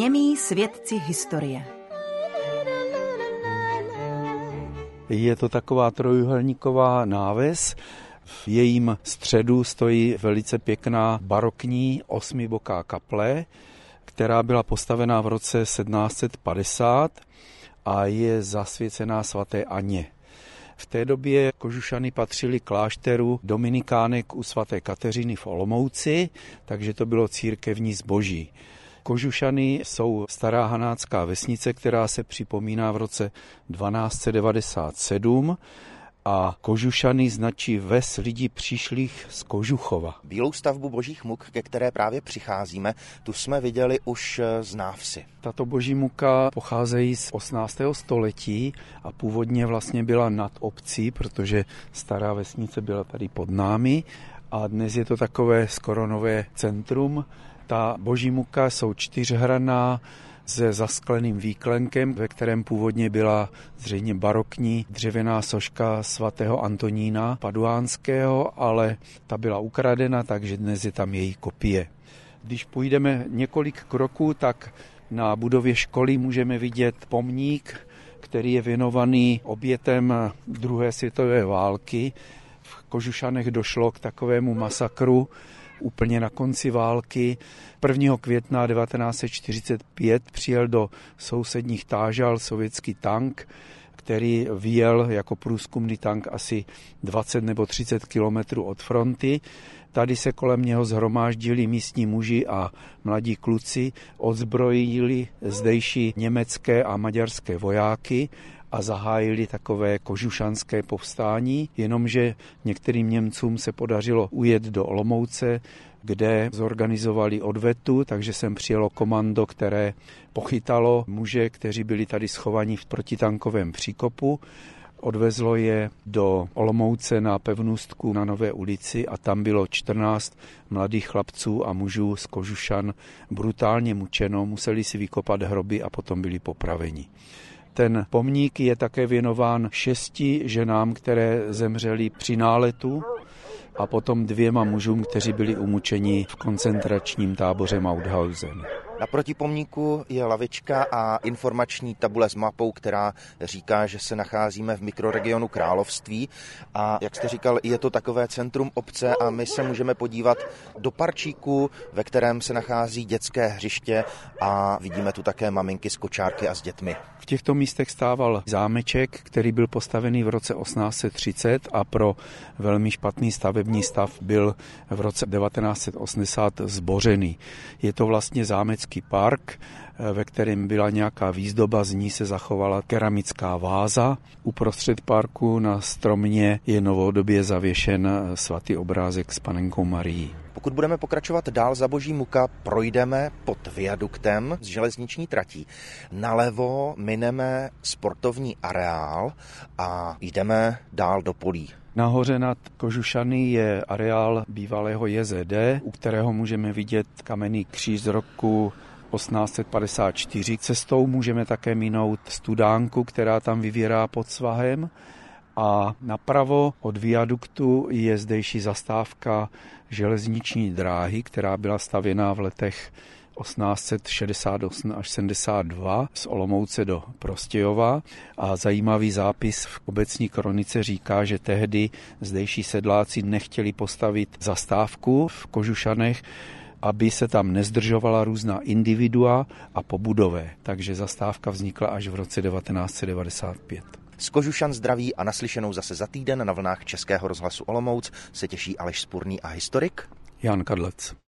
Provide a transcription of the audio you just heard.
Němí svědci historie. Je to taková trojúhelníková náves. V jejím středu stojí velice pěkná barokní osmiboká kaple, která byla postavená v roce 1750 a je zasvěcená svaté Anně. V té době Kožušany patřily klášteru dominikánek u svaté Kateřiny v Olomouci, takže to bylo církevní zboží. Kožušany jsou stará hanácká vesnice, která se připomíná v roce 1297 a Kožušany značí ves lidí přišlých z Kožuchova. Bílou stavbu božích muk, ke které právě přicházíme, tu jsme viděli už z návsi. Tato boží muka pocházejí z 18. století a původně vlastně byla nad obcí, protože stará vesnice byla tady pod námi a dnes je to takové skoro nové centrum. Ta boží muka jsou čtyřhranná se zaskleným výklenkem, ve kterém původně byla zřejmě barokní dřevěná soška svatého Antonína Paduánského, ale ta byla ukradena, takže dnes je tam její kopie. Když půjdeme několik kroků, tak na budově školy můžeme vidět pomník, který je věnovaný obětem druhé světové války. V Kožušanech došlo k takovému masakru úplně na konci války. 1. května 1945 přijel do sousedních Tážal sovětský tank, který vyjel jako průzkumný tank asi 20 nebo 30 kilometrů od fronty. Tady se kolem něho shromáždili místní muži a mladí kluci, odzbrojili zdejší německé a maďarské vojáky a zahájili takové kožušanské povstání, jenomže některým Němcům se podařilo ujet do Olomouce, kde zorganizovali odvetu, takže sem přijelo komando, které pochytalo muže, kteří byli tady schovaní v protitankovém příkopu. Odvezlo je do Olomouce na pevnostku na Nové ulici a tam bylo 14 mladých chlapců a mužů z Kožušan brutálně mučeno, museli si vykopat hroby a potom byli popraveni. Ten pomník je také věnován 6 ženám, které zemřely při náletu a potom 2 mužům, kteří byli umučeni v koncentračním táboře Mauthausen. Naproti pomníku je lavička a informační tabule s mapou, která říká, že se nacházíme v mikroregionu Království a jak jste říkal, je to takové centrum obce a my se můžeme podívat do parčíku, ve kterém se nachází dětské hřiště a vidíme tu také maminky s kočárky a s dětmi. V těchto místech stával zámeček, který byl postavený v roce 1830 a pro velmi špatný stavební stav byl v roce 1980 zbořený. Je to vlastně zámecký park, ve kterém byla nějaká výzdoba, z ní se zachovala keramická váza. Uprostřed parku na stromě je novodobě zavěšen svatý obrázek s Panenkou Marií. Pokud budeme pokračovat dál za boží muka, projdeme pod viaduktem z železniční tratí. Nalevo mineme sportovní areál a jdeme dál do polí. Nahoře nad Kožušany je areál bývalého JZD, u kterého můžeme vidět kamenný kříž z roku 1854. Cestou můžeme také minout studánku, která tam vyvírá pod svahem. A napravo od viaduktu je zdejší zastávka železniční dráhy, která byla stavěná v letech 1868 až 72 z Olomouce do Prostějova a zajímavý zápis v obecní kronice říká, že tehdy zdejší sedláci nechtěli postavit zastávku v Kožušanech, aby se tam nezdržovala různá individua a pobudové, takže zastávka vznikla až v roce 1995. Z Kožušan zdraví a naslyšenou zase za týden na vlnách Českého rozhlasu Olomouc se těší Aleš Spurný a historik Jan Kadlec.